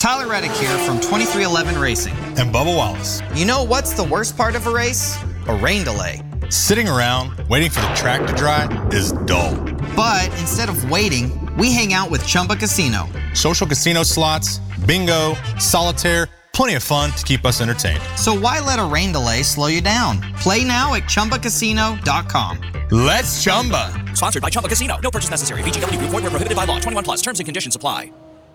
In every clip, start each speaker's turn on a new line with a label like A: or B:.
A: Tyler Reddick here from 2311 Racing.
B: And Bubba Wallace.
A: You know what's the worst part of a race? A rain delay.
B: Sitting around waiting for the track to dry is dull.
A: But instead of waiting, we hang out with Chumba Casino.
B: Social casino slots, bingo, solitaire, plenty of fun to keep us entertained.
A: So why let a rain delay slow you down? Play now at ChumbaCasino.com.
B: Let's Chumba.
C: Sponsored by Chumba Casino. No purchase necessary. VGW Group. Void where prohibited by law. 21 plus. Terms and conditions apply.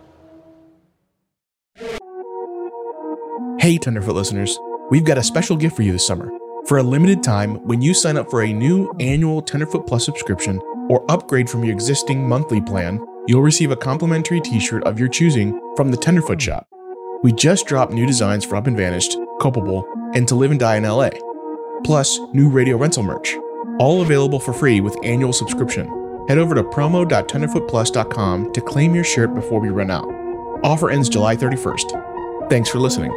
D: Hey, Tenderfoot listeners. We've got a special gift for you this summer. For a limited time, when you sign up for a new annual Tenderfoot Plus subscription or upgrade from your existing monthly plan, you'll receive a complimentary t-shirt of your choosing from the Tenderfoot Shop. We just dropped new designs for Up and Vanished, Culpable, and To Live and Die in LA. Plus, new radio rental merch. All available for free with annual subscription. Head over to promo.tenderfootplus.com to claim your shirt before we run out. Offer ends July 31st. Thanks for listening.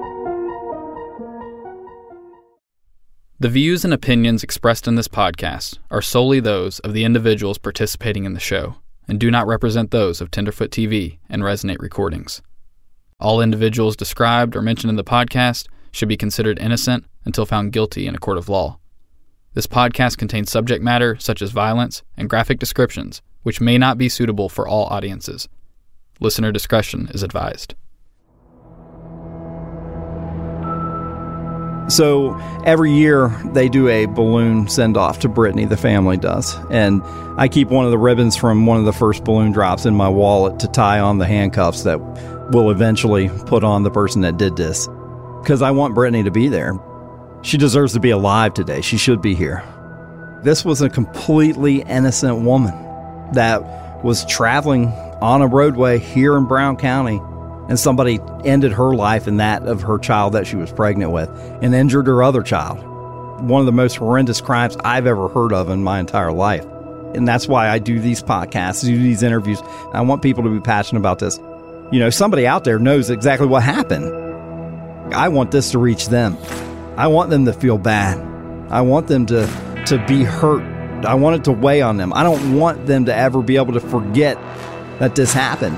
E: The views and opinions expressed in this podcast are solely those of the individuals participating in the show and do not represent those of Tenderfoot TV and Resonate Recordings. All individuals described or mentioned in the podcast should be considered innocent until found guilty in a court of law. This podcast contains subject matter such as violence and graphic descriptions, which may not be suitable for all audiences. Listener discretion is advised.
F: So every year they do a balloon send-off to Brittany, the family does. And I keep one of the ribbons from one of the first balloon drops in my wallet to tie on the handcuffs that will eventually put on the person that did this. Because I want Brittany to be there. She deserves to be alive today. She should be here. This was a completely innocent woman that was traveling on a roadway here in Brown County, and somebody ended her life and that of her child that she was pregnant with and injured her other child. One of the most horrendous crimes I've ever heard of in my entire life. And that's why I do these podcasts, do these interviews. I want people to be passionate about this. You know, somebody out there knows exactly what happened. I want this to reach them. I want them to feel bad. I want them to be hurt. I want it to weigh on them. I don't want them to ever be able to forget that this happened.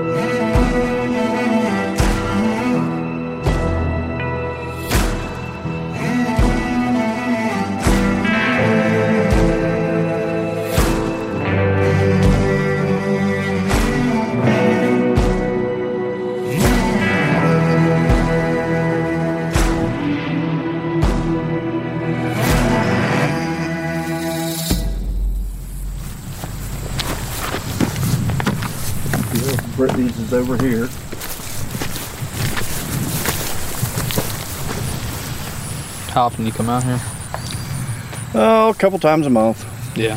G: Brittany's is over here.
E: How often do you come out here?
G: Oh, a couple times a month.
E: Yeah.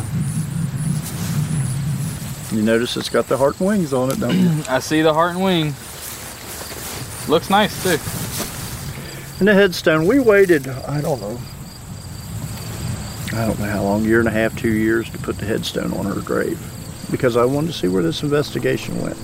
G: You notice it's got the heart and wings on it, don't you?
E: I see the heart and wing. Looks nice, too.
G: And the headstone, we waited, I don't know how long, 1.5 years, 2 years to put the headstone on her grave. Because I wanted to see where this investigation went.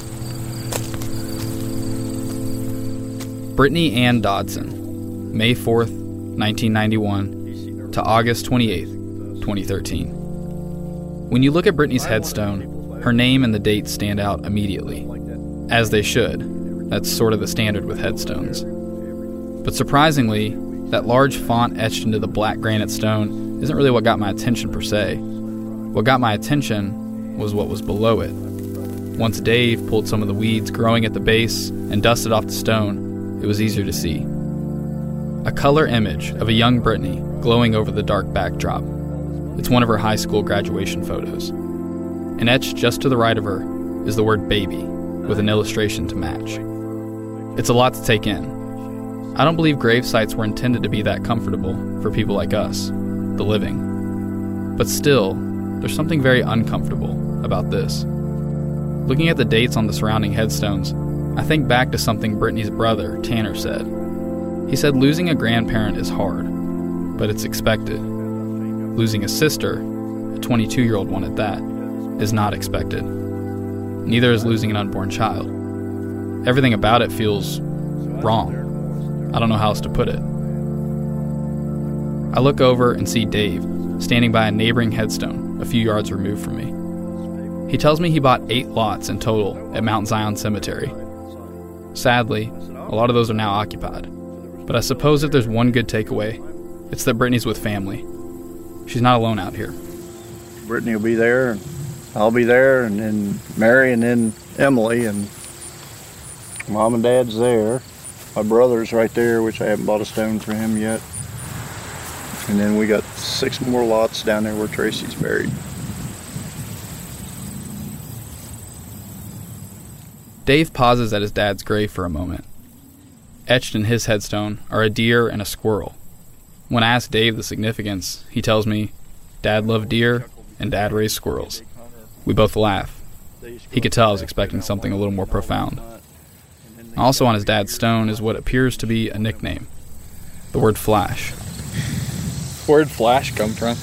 E: Brittany Ann Dodson, May 4th, 1991 to August 28th, 2013. When you look at Brittany's headstone, her name and the date stand out immediately. As they should. That's sort of the standard with headstones. But surprisingly, that large font etched into the black granite stone isn't really what got my attention per se. What got my attention was what was below it. Once Dave pulled some of the weeds growing at the base and dusted off the stone, it was easier to see. A color image of a young Brittany glowing over the dark backdrop. It's one of her high school graduation photos. And etched just to the right of her is the word baby, with an illustration to match. It's a lot to take in. I don't believe grave sites were intended to be that comfortable for people like us, the living. But still, there's something very uncomfortable about this. Looking at the dates on the surrounding headstones, I think back to something Brittany's brother, Tanner, said. He said losing a grandparent is hard, but it's expected. Losing a sister, a 22-year-old one at that, is not expected. Neither is losing an unborn child. Everything about it feels wrong. I don't know how else to put it. I look over and see Dave standing by a neighboring headstone a few yards removed from me. He tells me he bought 8 lots in total at Mount Zion Cemetery. Sadly, a lot of those are now occupied. But I suppose if there's one good takeaway, it's that Brittany's with family. She's not alone out here.
G: Brittany will be there, and I'll be there, and then Mary, and then Emily, and Mom and Dad's there. My brother's right there, which I haven't bought a stone for him yet. And then we got 6 more lots down there where Tracy's buried.
E: Dave pauses at his dad's grave for a moment. Etched in his headstone are a deer and a squirrel. When I ask Dave the significance, he tells me, Dad loved deer and Dad raised squirrels. We both laugh. He could tell I was expecting something a little more profound. Also on his dad's stone is what appears to be a nickname. The word Flash.
H: Where'd Flash come from?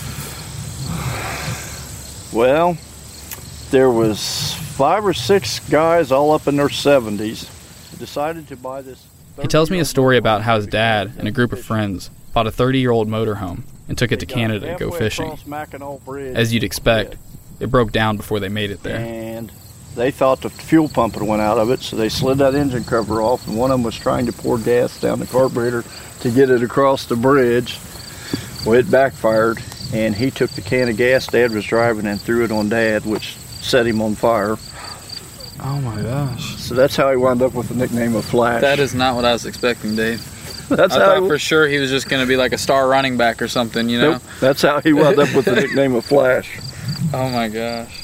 G: Well, there was 5 or 6 guys all up in their 70s who decided to buy this.
E: He tells me a story about how his dad and a group of friends bought a 30-year-old motorhome and took it to Canada to go fishing. As you'd expect, it broke down before they made it there.
G: And they thought the fuel pump had went out of it, so they slid that engine cover off, and one of them was trying to pour gas down the carburetor to get it across the bridge. Well, it backfired, and he took the can of gas Dad was driving and threw it on Dad, which set him on fire.
H: Oh my gosh.
G: So that's how he wound up with the nickname of Flash.
H: That is not what I was expecting, Dave.
G: I
H: thought for sure he was just going to be like a star running back or something, you know?
G: Nope, that's how he wound up with the nickname of Flash.
H: Oh my gosh.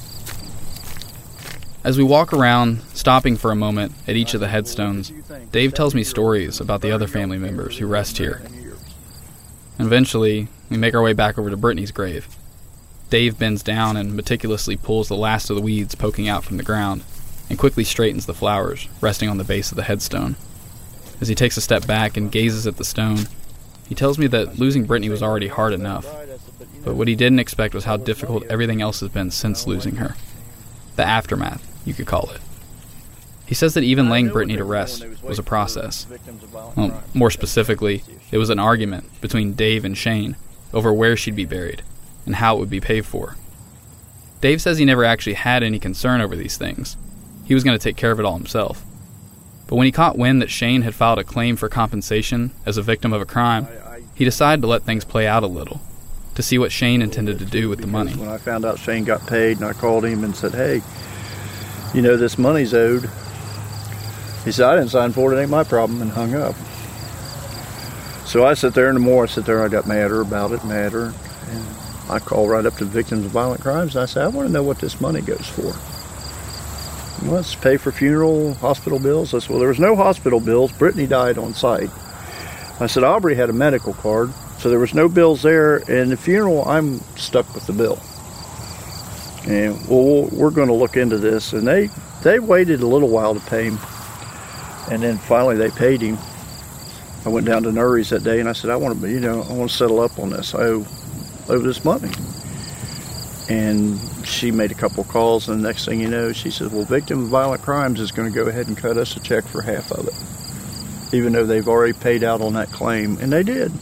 E: As we walk around, stopping for a moment at each of the headstones, Dave tells me stories about the other family members who rest here. And eventually, we make our way back over to Brittany's grave. Dave bends down and meticulously pulls the last of the weeds poking out from the ground, and quickly straightens the flowers resting on the base of the headstone. As he takes a step back and gazes at the stone, he tells me that losing Brittany was already hard enough, but what he didn't expect was how difficult everything else has been since losing her. The aftermath, you could call it. He says that even laying Brittany to rest was a process. Well, more specifically, it was an argument between Dave and Shane over where she'd be buried and how it would be paid for. Dave says he never actually had any concern over these things. He was going to take care of it all himself. But when he caught wind that Shane had filed a claim for compensation as a victim of a crime, he decided to let things play out a little, to see what Shane intended to do with the money.
G: When I found out Shane got paid and I called him and said, hey, you know, this money's owed. He said, I didn't sign for it, it ain't my problem, and hung up. So I sit there, and the more I sit there, I got madder about it, and I called right up to victims of violent crimes, and I said, I want to know what this money goes for. Well, it's to pay for funeral, hospital bills. I said, well, there was no hospital bills. Brittany died on site. I said, Aubrey had a medical card, so there was no bills there, and the funeral, I'm stuck with the bill. And, well, we're going to look into this, and they waited a little while to pay him. And then finally they paid him. I went down to Nuri's that day and I said, I want to settle up on this. I owe this money. And she made a couple calls, and the next thing you know, she said, well, victim of violent crimes is going to go ahead and cut us a check for half of it, even though they've already paid out on that claim. And they did.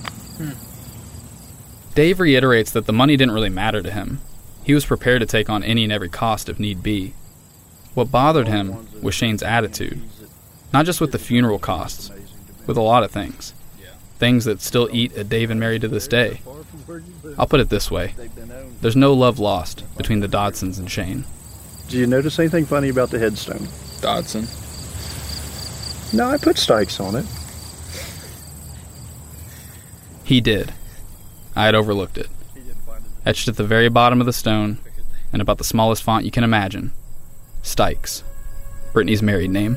E: Dave reiterates that the money didn't really matter to him. He was prepared to take on any and every cost if need be. What bothered him was Shane's attitude. Not just with the funeral costs, with a lot of things. Things that still eat at Dave and Mary to this day. I'll put it this way. There's no love lost between the Dodsons and Shane.
G: Did you notice anything funny about the headstone?
H: Dodson.
G: No, I put Stikes on it.
E: He did. I had overlooked it. Etched at the very bottom of the stone, in about the smallest font you can imagine, Stikes, Brittany's married name.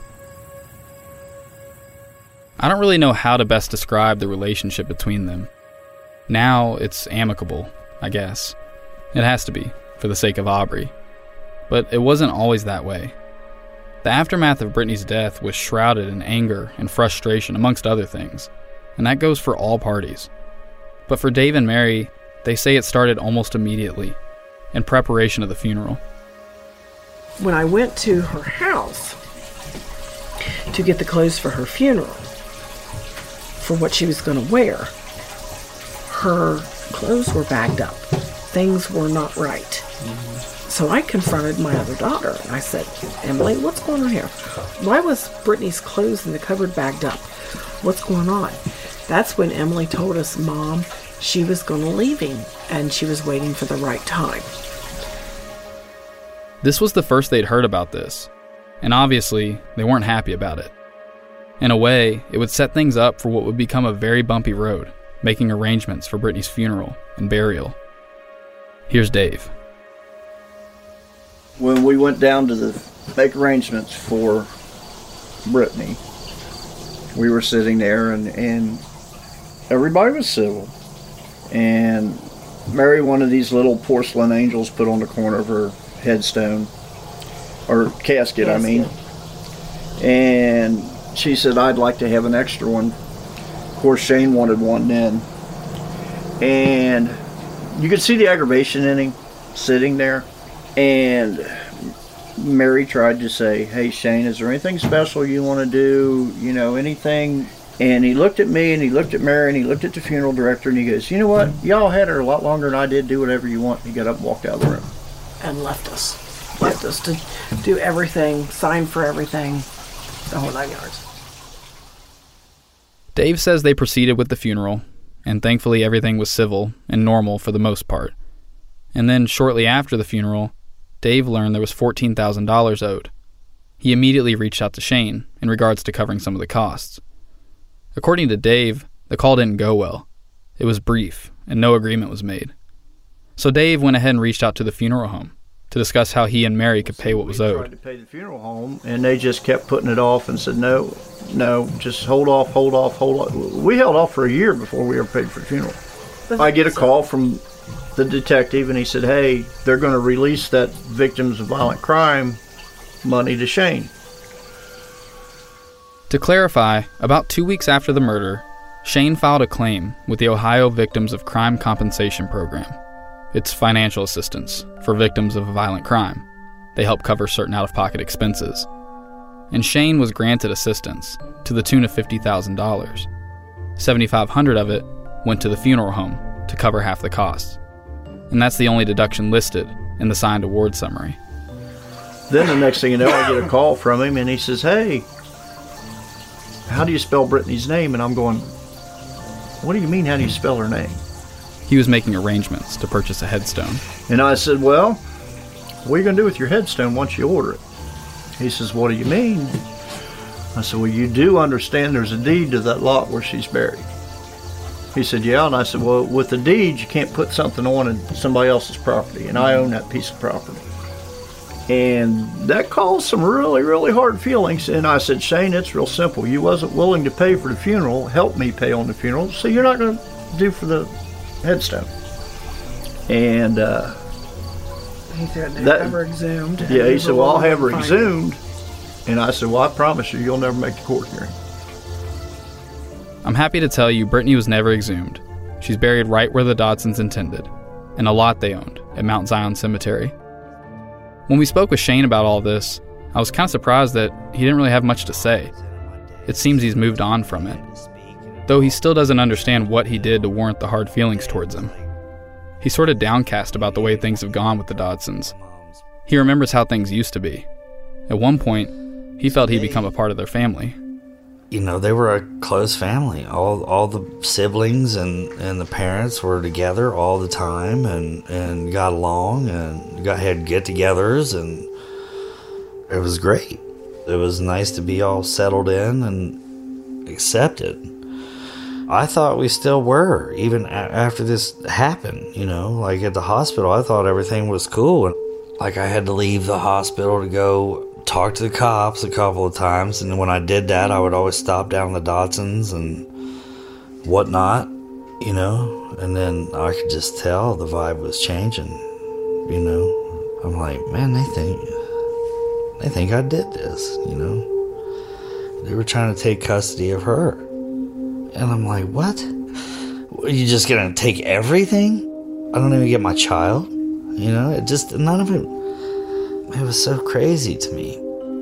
E: I don't really know how to best describe the relationship between them. Now it's amicable, I guess. It has to be, for the sake of Aubrey. But it wasn't always that way. The aftermath of Brittany's death was shrouded in anger and frustration, amongst other things, and that goes for all parties. But for Dave and Mary, they say it started almost immediately, in preparation of the funeral.
I: When I went to her house to get the clothes for her funeral, for what she was going to wear, her clothes were bagged up. Things were not right. So I confronted my other daughter, and I said, Emily, what's going on here? Why was Brittany's clothes in the cupboard bagged up? What's going on? That's when Emily told us, Mom, she was going to leave him, and she was waiting for the right time.
E: This was the first they'd heard about this, and obviously, they weren't happy about it. In a way, it would set things up for what would become a very bumpy road, making arrangements for Brittany's funeral and burial. Here's Dave.
G: When we went down to make arrangements for Brittany, we were sitting there and everybody was civil. And Mary, one of these little porcelain angels, put on the corner of her headstone, or casket, I mean. And she said, I'd like to have an extra one. Of course, Shane wanted one then. And you could see the aggravation in him sitting there. And Mary tried to say, hey, Shane, is there anything special you want to do? You know, anything? And he looked at me, and he looked at Mary, and he looked at the funeral director, and he goes, you know what? Y'all had her a lot longer than I did. Do whatever you want. He got up and walked out of the room.
I: And left us. Left us to do everything, sign for everything, the whole 9 yards.
E: Dave says they proceeded with the funeral, and thankfully everything was civil and normal for the most part. And then shortly after the funeral, Dave learned there was $14,000 owed. He immediately reached out to Shane in regards to covering some of the costs. According to Dave, the call didn't go well. It was brief, and no agreement was made. So Dave went ahead and reached out to the funeral home to discuss how he and Mary could pay what was owed.
G: We tried to pay the funeral home, and they just kept putting it off and said, no, just hold off. We held off for a year before we ever paid for the funeral. I get a call from the detective, and he said, hey, they're going to release that victims of violent crime money to Shane.
E: To clarify, about 2 weeks after the murder, Shane filed a claim with the Ohio Victims of Crime Compensation Program. It's financial assistance for victims of violent crime. They help cover certain out-of-pocket expenses. And Shane was granted assistance to the tune of $50,000. $7,500 of it went to the funeral home to cover half the costs. And that's the only deduction listed in the signed award summary.
G: Then the next thing you know, I get a call from him, and he says, hey, how do you spell Brittany's name? And I'm going, what do you mean, how do you spell her name?
E: He was making arrangements to purchase a headstone.
G: And I said, well, what are you going to do with your headstone once you order it? He says, what do you mean? I said, well, you do understand there's a deed to that lot where she's buried. He said, yeah. And I said, well, with the deed, you can't put something on somebody else's property, and I own that piece of property. And that caused some really, really hard feelings. And I said, Shane, it's real simple. You wasn't willing to pay for the funeral, help me pay on the funeral, so you're not going to do for the headstone. And
I: he said, have her exhumed.
G: Yeah, he said, well, I'll have her exhumed. And I said, well, I promise you'll never make the court hearing.
E: I'm happy to tell you Brittany was never exhumed. She's buried right where the Dodsons intended, in a lot they owned at Mount Zion Cemetery. When we spoke with Shane about all this, I was kind of surprised that he didn't really have much to say. It seems he's moved on from it, though he still doesn't understand what he did to warrant the hard feelings towards him. He's sort of downcast about the way things have gone with the Dodsons. He remembers how things used to be. At one point, he felt he'd become a part of their family.
J: You know, they were a close family. All the siblings and the parents were together all the time and got along and had get-togethers, and it was great. It was nice to be all settled in and accepted. I thought we still were, even after this happened, you know. Like at the hospital, I thought everything was cool. And like I had to leave the hospital to go talk to the cops a couple of times, and when I did that, I would always stop down the Dodsons and whatnot, you know, and then I could just tell the vibe was changing, you know. I'm like, man, they think I did this, you know. They were trying to take custody of her, and I'm like, what? Are you just gonna take everything? I don't even get my child, you know. It just, none of it. It was so crazy to me.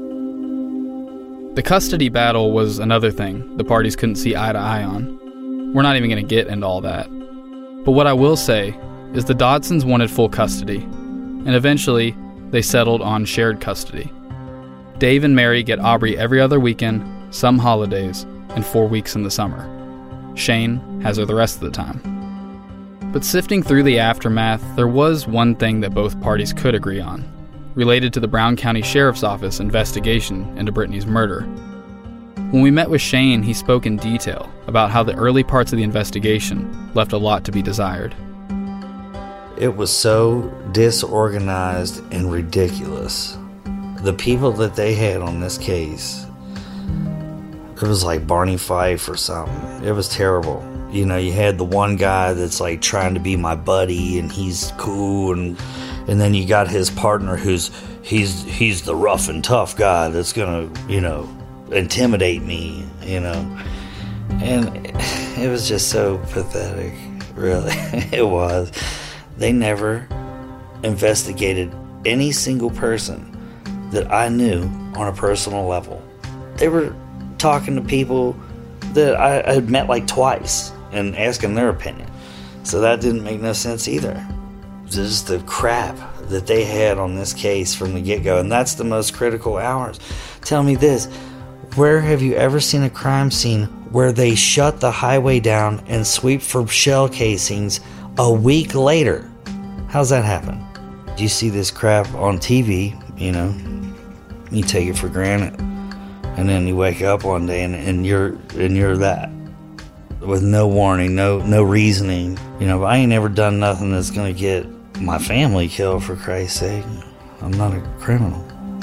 E: The custody battle was another thing the parties couldn't see eye to eye on. We're not even going to get into all that. But what I will say is the Dodsons wanted full custody, and eventually they settled on shared custody. Dave and Mary get Aubrey every other weekend, some holidays, and 4 weeks in the summer. Shane has her the rest of the time. But sifting through the aftermath, there was one thing that both parties could agree on, related to the Brown County Sheriff's Office investigation into Brittany's murder. When we met with Shane, he spoke in detail about how the early parts of the investigation left a lot to be desired.
J: It was so disorganized and ridiculous. The people that they had on this case, it was like Barney Fife or something. It was terrible. You know, you had the one guy that's like trying to be my buddy and he's cool, and then you got his partner he's the rough and tough guy that's gonna, intimidate me, And it was just so pathetic, really. It was. They never investigated any single person that I knew on a personal level. They were talking to people that I had met like twice and asking their opinion. So that didn't make no sense either. Just the crap that they had on this case from the get-go, and that's the most critical hours. Tell me this, where have you ever seen a crime scene where they shut the highway down and sweep for shell casings a week later? How's that happen? You see this crap on TV, you take it for granted, and then you wake up one day and you're that, with no warning, no reasoning. But I ain't ever done nothing that's gonna get my family killed, for Christ's sake. I'm not a criminal,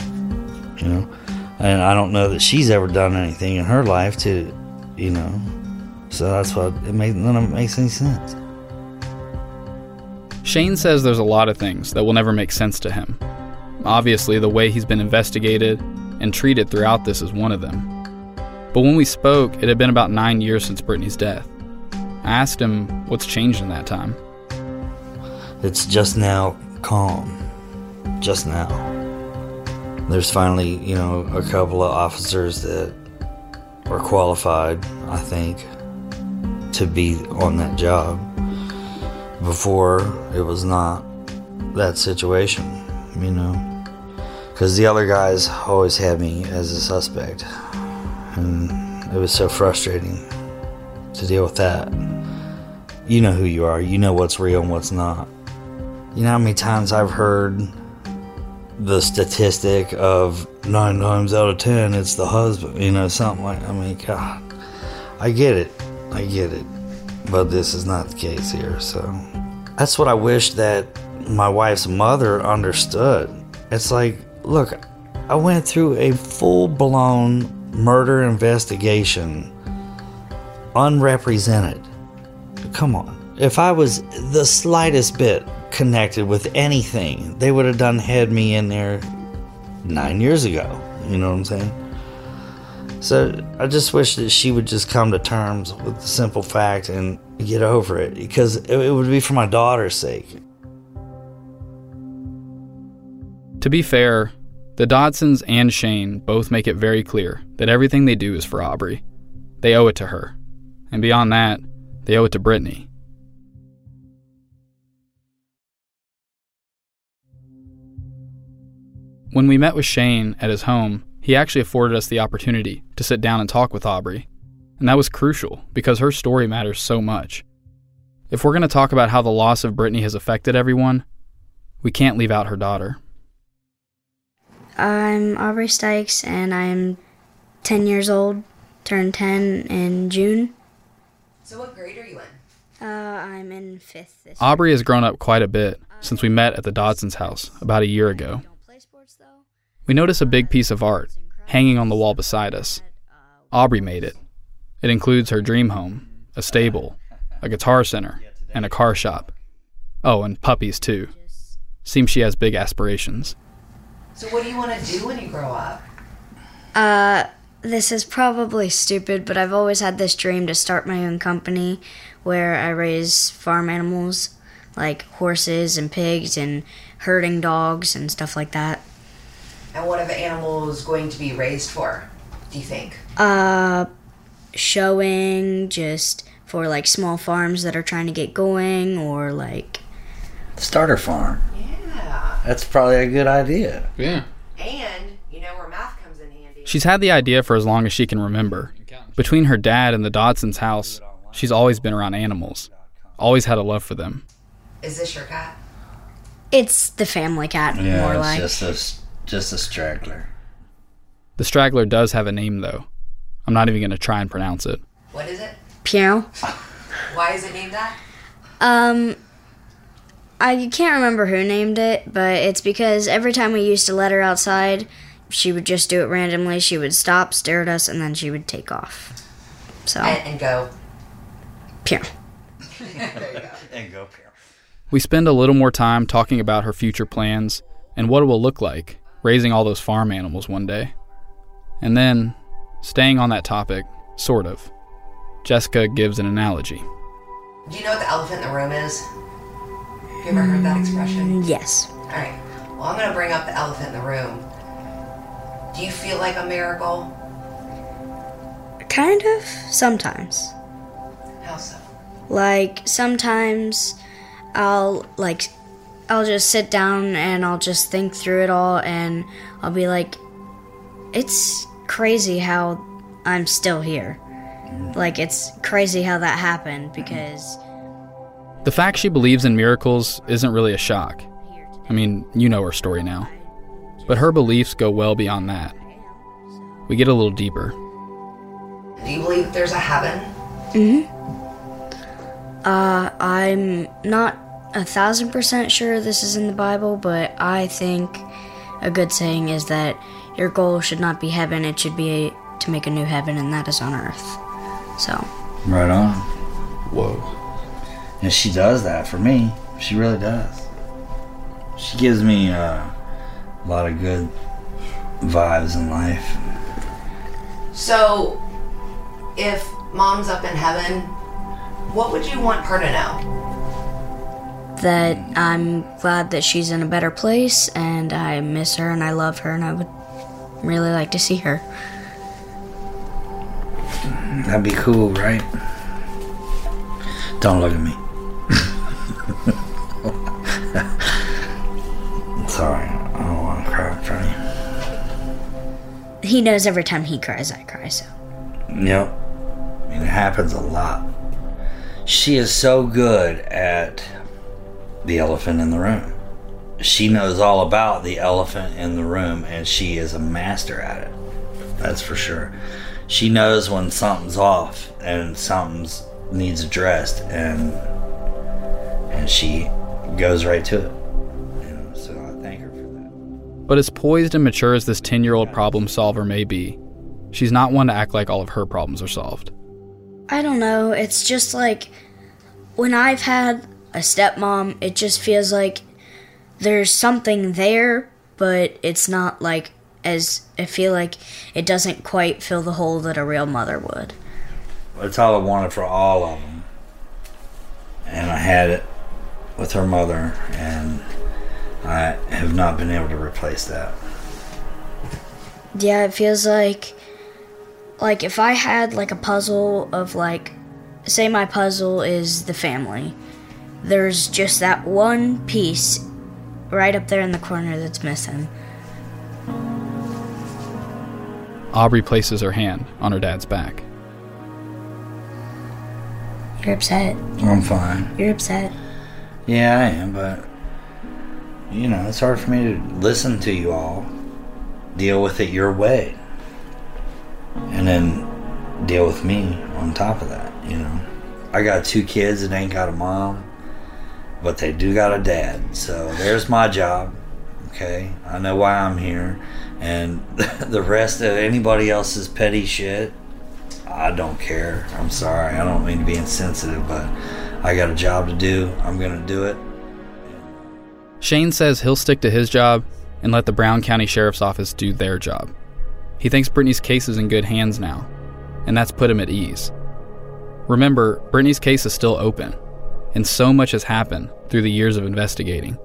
J: and I don't know that she's ever done anything in her life to, so that's what none of it makes any sense.
E: Shane says there's a lot of things that will never make sense to him. Obviously, the way he's been investigated and treated throughout this is one of them. But when we spoke, it had been about 9 years since Brittany's death. I asked him what's changed in that time.
J: It's just now calm. Just now. There's finally, a couple of officers that are qualified, I think, to be on that job. Before, it was not that situation, because the other guys always had me as a suspect, and it was so frustrating to deal with that. You know who you are, you know what's real and what's not. You know how many times I've heard the statistic of 9 times out of 10 it's the husband, something like, God, I get it, but this is not the case here. So that's what I wish that my wife's mother understood. It's like, look, I went through a full-blown murder investigation, unrepresented. Come on. If I was the slightest bit connected with anything, they would have had me in there 9 years ago. You know what I'm saying? So I just wish that she would just come to terms with the simple fact and get over it, because it would be for my daughter's sake.
E: To be fair, the Dodsons and Shane both make it very clear that everything they do is for Aubrey. They owe it to her. And beyond that, they owe it to Brittany. When we met with Shane at his home, he actually afforded us the opportunity to sit down and talk with Aubrey. And that was crucial, because her story matters so much. If we're going to talk about how the loss of Brittany has affected everyone, we can't leave out her daughter.
K: I'm Aubrey Stykes, and I'm 10 years old, turned 10 in June.
L: So what grade are you in?
K: I'm in 5th this
E: Aubrey has grown up quite a bit since we met at the Dodsons' house about a year ago. We notice a big piece of art hanging on the wall beside us. Aubrey made it. It includes her dream home, a stable, a guitar center, and a car shop. Oh, and puppies too. Seems she has big aspirations.
L: So what do you want to do when you grow up?
K: This is probably stupid, but I've always had this dream to start my own company where I raise farm animals, like horses and pigs and herding dogs and stuff like that.
L: And what are the animals going to be raised for, do you think?
K: Showing, just for like small farms that are trying to get going, or like...
J: Starter farm.
L: Yeah.
J: That's probably a good idea.
E: Yeah.
L: And you know where math comes in handy.
E: She's had the idea for as long as she can remember. Between her dad and the Dodsons' house, she's always been around animals. Always had a love for them.
L: Is this your cat?
K: It's the family cat,
J: Yeah,
K: more like.
J: it's just a straggler.
E: The straggler does have a name, though. I'm not even going to try and pronounce it.
L: What is it?
K: Piano.
L: Why is it named that?
K: I can't remember who named it, but it's because every time we used to let her outside, she would just do it randomly. She would stop, stare at us, and then she would take off. So.
L: And go.
K: Piano.
L: There you go.
J: And go Piano.
E: We spend a little more time talking about her future plans and what it will look like raising all those farm animals one day. And then, staying on that topic, sort of, Jessica gives an analogy.
L: Do you know what the elephant in the room is? Have you ever heard that expression?
K: Yes.
L: All right. Well, I'm going to bring up the elephant in the room. Do you feel like a miracle?
K: Kind of, sometimes.
L: How so?
K: Like, sometimes I'll just sit down and I'll just think through it all and I'll be like, it's crazy how I'm still here. Like, it's crazy how that happened because...
E: The fact she believes in miracles isn't really a shock. I mean, you know her story now. But her beliefs go well beyond that. We get a little deeper.
L: Do you believe that there's a heaven?
K: Mm-hmm. I'm not 1,000% sure this is in the Bible, but I think a good saying is that your goal should not be heaven, it should be to make a new heaven, and that is on earth. So.
J: Right on.
E: Whoa.
J: And she does that for me. She really does. She gives me a lot of good vibes in life.
L: So, if Mom's up in heaven, what would you want her to know?
K: That I'm glad that she's in a better place, and I miss her, and I love her, and I would really like to see her.
J: That'd be cool, right? Don't look at me. Sorry, I don't want to cry in front of you.
K: He knows every time he cries, I cry, so.
J: Yep. I mean, it happens a lot. She is so good at the elephant in the room. She knows all about the elephant in the room, and she is a master at it. That's for sure. She knows when something's off and something needs addressed, and she goes right to it. So I thank her for that.
E: But as poised and mature as this 10-year-old problem solver may be, she's not one to act like all of her problems are solved.
K: I don't know, it's just like, when I've had a stepmom, it just feels like there's something there, but it's not like, as I feel like it doesn't quite fill the hole that a real mother would.
J: It's all I wanted for all of them. And I had it with her mother, and I have not been able to replace that.
K: Yeah, it feels like if I had like a puzzle of like, say my puzzle is the family, there's just that one piece right up there in the corner that's missing.
E: Aubrey places her hand on her dad's back.
K: You're upset.
J: I'm fine.
K: You're upset.
J: Yeah, I am, but you know, it's hard for me to listen to you all, deal with it your way, and then deal with me on top of that, you know. I got 2 kids that ain't got a mom, but they do got a dad, so there's my job, okay? I know why I'm here, and the rest of anybody else's petty shit, I don't care. I'm sorry, I don't mean to be insensitive, but I got a job to do. I'm gonna do it.
E: Shane says he'll stick to his job and let the Brown County Sheriff's Office do their job. He thinks Brittany's case is in good hands now, and that's put him at ease. Remember, Brittany's case is still open, and so much has happened through the years of investigating.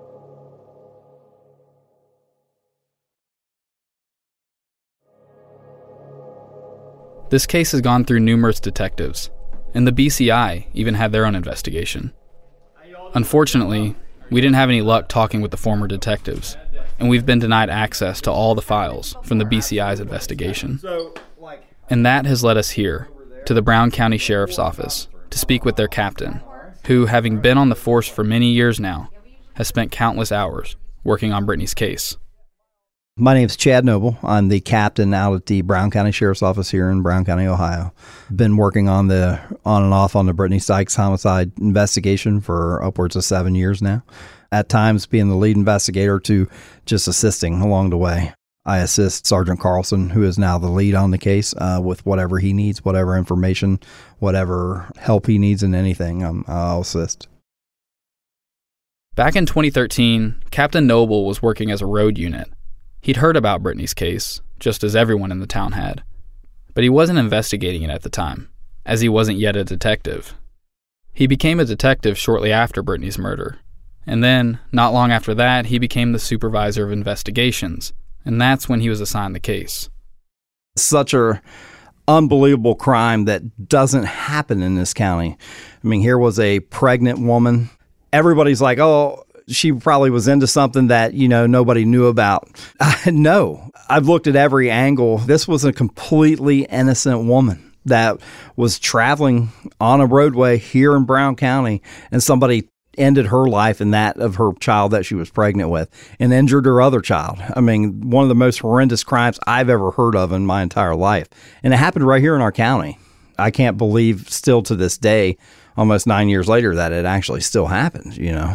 E: This case has gone through numerous detectives, and the BCI even had their own investigation. Unfortunately, we didn't have any luck talking with the former detectives, and we've been denied access to all the files from the BCI's investigation. And that has led us here, to the Brown County Sheriff's Office, to speak with their captain, who, having been on the force for many years now, has spent countless hours working on Brittany's case.
F: My name is Chad Noble. I'm the captain out at the Brown County Sheriff's Office here in Brown County, Ohio. Been working on and off on the Brittany Sykes homicide investigation for upwards of 7 years now. At times being the lead investigator to just assisting along the way. I assist Sergeant Carlson, who is now the lead on the case, with whatever he needs, whatever information, whatever help he needs in anything, I'll assist.
E: Back in 2013, Captain Noble was working as a road unit. He'd heard about Brittany's case, just as everyone in the town had. But he wasn't investigating it at the time, as he wasn't yet a detective. He became a detective shortly after Brittany's murder. And then, not long after that, he became the supervisor of investigations, and that's when he was assigned the case.
F: Such a unbelievable crime that doesn't happen in this county. I mean, here was a pregnant woman. Everybody's like, oh, she probably was into something that, nobody knew about. No, I've looked at every angle. This was a completely innocent woman that was traveling on a roadway here in Brown County, and somebody ended her life and that of her child that she was pregnant with and injured her other child. I mean, one of the most horrendous crimes I've ever heard of in my entire life. And it happened right here in our county. I can't believe still to this day, almost 9 years later, that it actually still happens,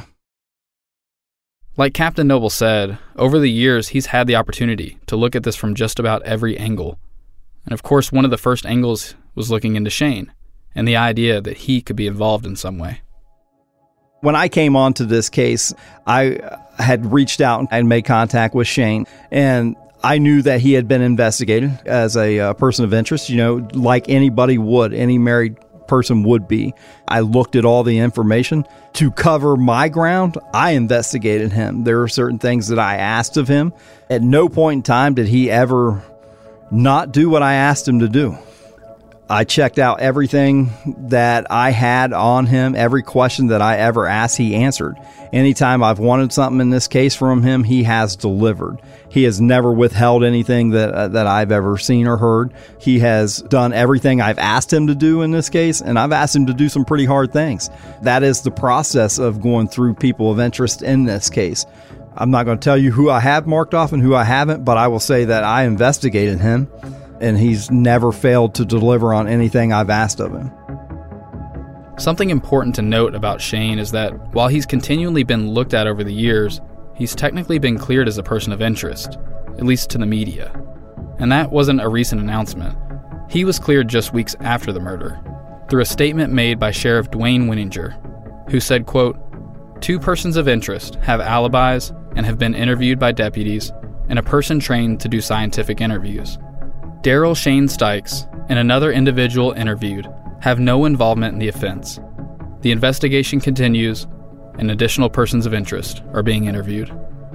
E: Like Captain Noble said, over the years he's had the opportunity to look at this from just about every angle. And of course, one of the first angles was looking into Shane and the idea that he could be involved in some way.
F: When I came onto this case, I had reached out and made contact with Shane, and I knew that he had been investigated as a person of interest, like anybody would, any married person would be. I looked at all the information. To cover my ground, I investigated him. There were certain things that I asked of him. At no point in time did he ever not do what I asked him to do. I checked out everything that I had on him. Every question that I ever asked, he answered. Anytime I've wanted something in this case from him, he has delivered. He has never withheld anything that I've ever seen or heard. He has done everything I've asked him to do in this case, and I've asked him to do some pretty hard things. That is the process of going through people of interest in this case. I'm not going to tell you who I have marked off and who I haven't, but I will say that I investigated him, and he's never failed to deliver on anything I've asked of him.
E: Something important to note about Shane is that while he's continually been looked at over the years, he's technically been cleared as a person of interest, at least to the media. And that wasn't a recent announcement. He was cleared just weeks after the murder, through a statement made by Sheriff Dwayne Winninger, who said, quote, "2 persons of interest have alibis and have been interviewed by deputies and a person trained to do scientific interviews. Daryl Shane Sykes and another individual interviewed have no involvement in the offense. The investigation continues, and additional persons of interest are being interviewed."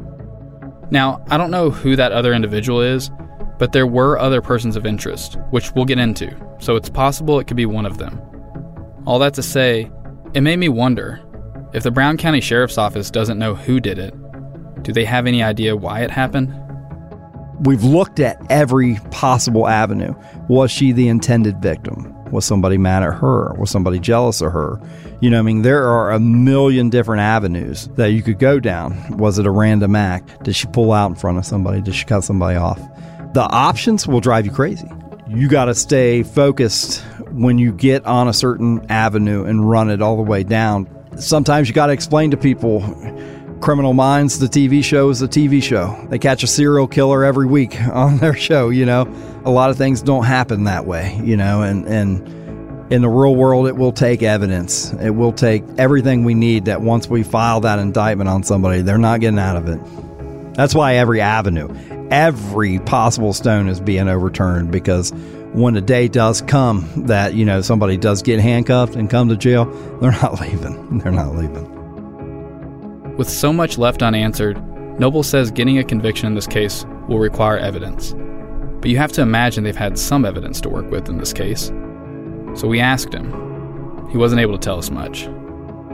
E: Now, I don't know who that other individual is, but there were other persons of interest, which we'll get into, so it's possible it could be one of them. All that to say, it made me wonder, if the Brown County Sheriff's Office doesn't know who did it, do they have any idea why it happened?
F: We've looked at every possible avenue. Was she the intended victim? Was somebody mad at her? Was somebody jealous of her? There are a million different avenues that you could go down. Was it a random act? Did she pull out in front of somebody? Did she cut somebody off? The options will drive you crazy. You got to stay focused when you get on a certain avenue and run it all the way down. Sometimes you got to explain to people, Criminal Minds, the TV show, is a TV show. They catch a serial killer every week on their show, A lot of things don't happen that way, and in the real world, it will take evidence. It will take everything we need that once we file that indictment on somebody, they're not getting out of it. That's why every avenue, every possible stone is being overturned, because when the day does come that, somebody does get handcuffed and come to jail, they're not leaving. They're not leaving.
E: With so much left unanswered, Noble says getting a conviction in this case will require evidence. But you have to imagine they've had some evidence to work with in this case. So we asked him. He wasn't able to tell us much.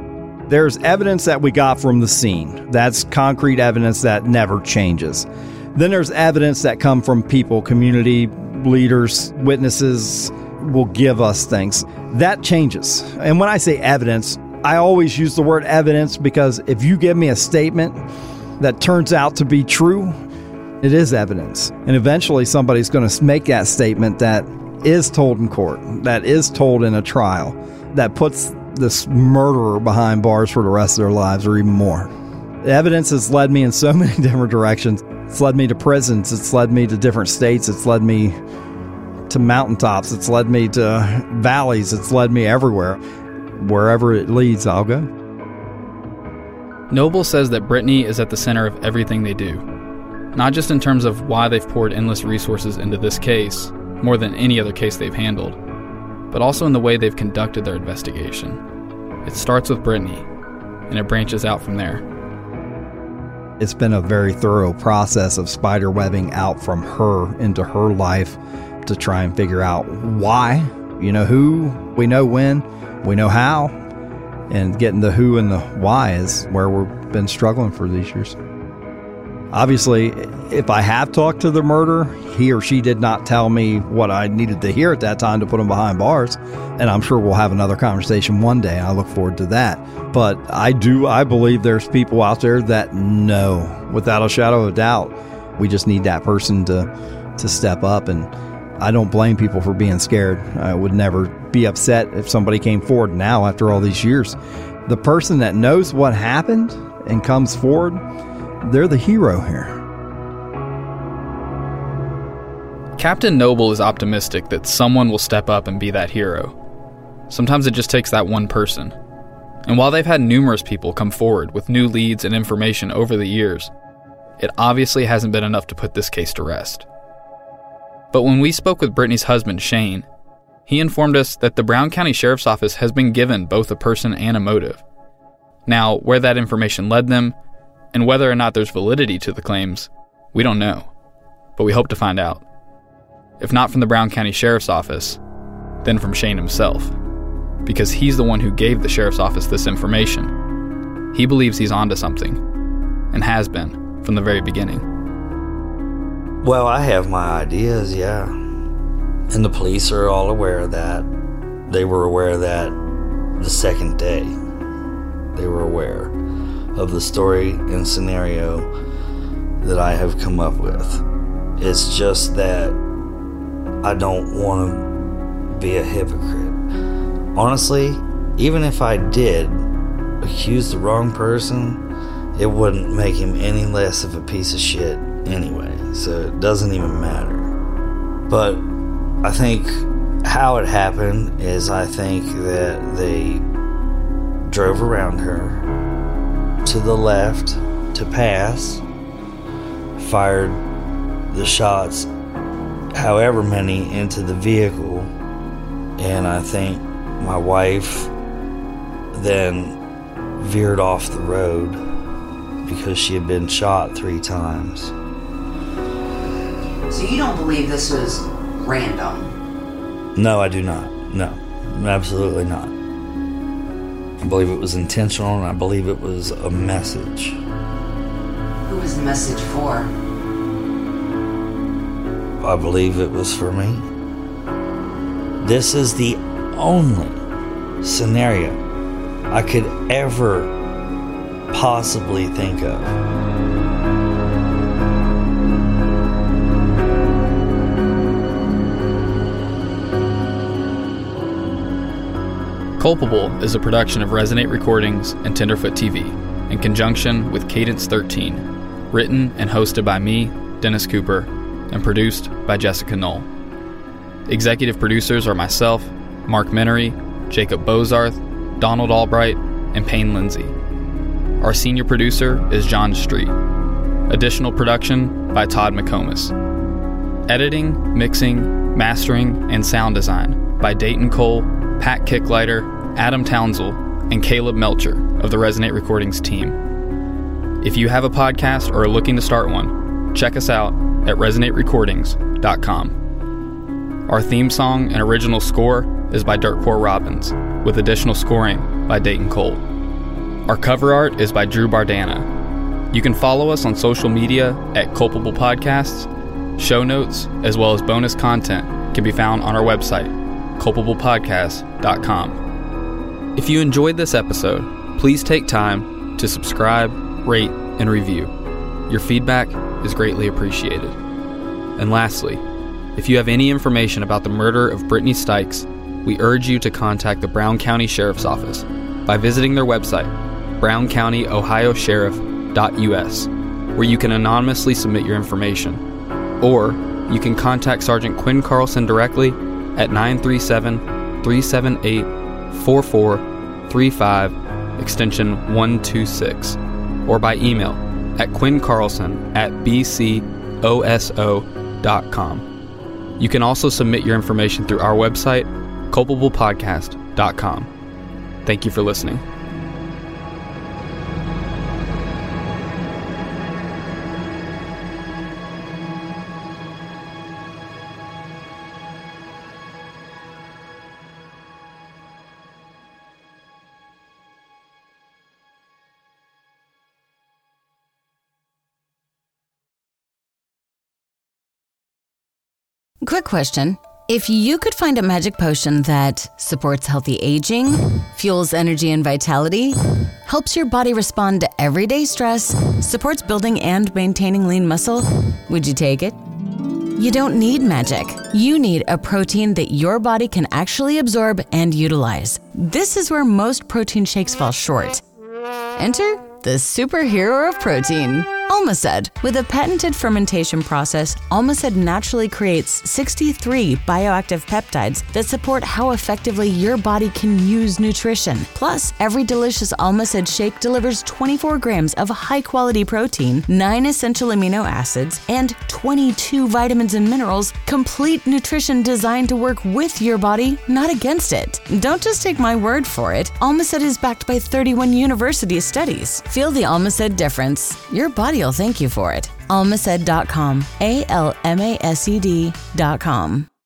F: There's evidence that we got from the scene. That's concrete evidence that never changes. Then there's evidence that come from people, community leaders, witnesses will give us things. That changes. And when I say evidence, I always use the word evidence because if you give me a statement that turns out to be true, it is evidence. And eventually somebody's going to make that statement that is told in court, that is told in a trial, that puts this murderer behind bars for the rest of their lives or even more. The evidence has led me in so many different directions. It's led me to prisons. It's led me to different states. It's led me to mountaintops. It's led me to valleys. It's led me everywhere. Wherever it leads, I'll go.
E: Noble says that Brittany is at the center of everything they do. Not just in terms of why they've poured endless resources into this case, more than any other case they've handled, but also in the way they've conducted their investigation. It starts with Brittany, and it branches out from there.
F: It's been a very thorough process of spiderwebbing out from her into her life to try and figure out why, who, we know when, we know how, and getting the who and the why is where we've been struggling for these years. Obviously, if I have talked to the murderer, he or she did not tell me what I needed to hear at that time to put him behind bars. And I'm sure we'll have another conversation one day. I look forward to that. But I believe there's people out there that know, without a shadow of a doubt. We just need that person to step up. And I don't blame people for being scared. I would never be upset if somebody came forward now after all these years. The person that knows what happened and comes forward, they're the hero here.
E: Captain Noble is optimistic that someone will step up and be that hero. Sometimes it just takes that one person. And while they've had numerous people come forward with new leads and information over the years, it obviously hasn't been enough to put this case to rest. But when we spoke with Brittany's husband, Shane, he informed us that the Brown County Sheriff's Office has been given both a person and a motive. Now, where that information led them, and whether or not there's validity to the claims, we don't know, but we hope to find out. If not from the Brown County Sheriff's Office, then from Shane himself, because he's the one who gave the Sheriff's Office this information. He believes he's onto something, and has been from the very beginning.
J: Well, I have my ideas, yeah. And the police are all aware of that. They were aware of that the second day. They were aware of the story and scenario that I have come up with. It's just that I don't want to be a hypocrite. Honestly, even if I did accuse the wrong person, it wouldn't make him any less of a piece of shit anyway, so it doesn't even matter. But I think how it happened is I think that they drove around her to the left to pass, fired the shots, however many, into the vehicle, and I think my wife then veered off the road because she had been shot 3 times.
L: So you don't believe this was random?
J: No, I do not. No, absolutely not. I believe it was intentional, and I believe it was a message.
L: Who was the message for?
J: I believe it was for me. This is the only scenario I could ever possibly think of.
E: Culpable is a production of Resonate Recordings and Tenderfoot TV in conjunction with Cadence 13, written and hosted by me, Dennis Cooper, and produced by Jessica Knoll. Executive producers are myself, Mark Menery, Jacob Bozarth, Donald Albright, and Payne Lindsay. Our senior producer is John Street. Additional production by Todd McComas. Editing, mixing, mastering, and sound design by Dayton Cole, Pat Kicklighter, Adam Townsell, and Caleb Melcher of the Resonate Recordings team. If you have a podcast or are looking to start one, check us out at resonaterecordings.com. Our theme song and original score is by Dirt Poor Robbins, with additional scoring by Dayton Cole. Our cover art is by Drew Bardana. You can follow us on social media at Culpable Podcasts. Show notes, as well as bonus content, can be found on our website, culpablepodcast.com. If you enjoyed this episode, please take time to subscribe, rate, and review. Your feedback is greatly appreciated. And lastly, if you have any information about the murder of Brittany Stykes, we urge you to contact the Brown County Sheriff's Office by visiting their website, browncountyOhioSheriff.us, where you can anonymously submit your information. Or you can contact Sergeant Quinn Carlson directly at 937-378-4435, extension 126, or by email at quinncarlson@bcoso.com. You can also submit your information through our website, culpablepodcast.com. Thank you for listening.
M: Quick question. If you could find a magic potion that supports healthy aging, fuels energy and vitality, helps your body respond to everyday stress, supports building and maintaining lean muscle, would you take it? You don't need magic. You need a protein that your body can actually absorb and utilize. This is where most protein shakes fall short. Enter the superhero of protein, Almacid. With a patented fermentation process, Almacid naturally creates 63 bioactive peptides that support how effectively your body can use nutrition. Plus, every delicious Almacid shake delivers 24 grams of high-quality protein, 9 essential amino acids, and 22 vitamins and minerals, complete nutrition designed to work with your body, not against it. Don't just take my word for it. Almacid is backed by 31 university studies. Feel the Almacid difference. Your body will thank you for it. Almacid.com. ALMASED.com.